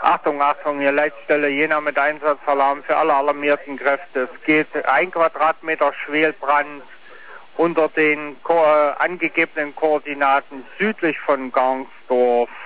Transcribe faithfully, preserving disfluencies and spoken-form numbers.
Achtung, Achtung, hier Leitstelle Jena mit Einsatzalarm für alle alarmierten Kräfte. Es geht ein Quadratmeter Schwelbrand unter den ko äh, angegebenen Koordinaten südlich von Gangsdorf.